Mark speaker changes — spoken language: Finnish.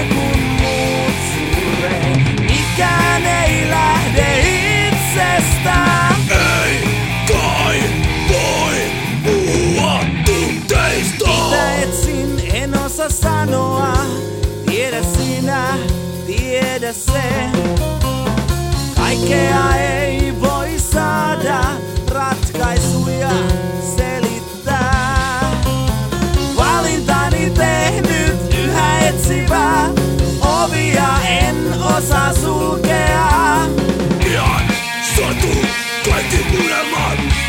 Speaker 1: noin kun muut surree. Mikään ei lähde itsestään.
Speaker 2: Ei kai voi puhua tunteista.
Speaker 1: Mitä etsin, en osaa sanoa. Tiedä sinä, tiedä se. Kaikkea ei voi saada, ratkaisuja selittää. Valintani tehnyt, yhä etsivä, ovia en osaa sulkea.
Speaker 2: Pian satuu kaikki unelmat.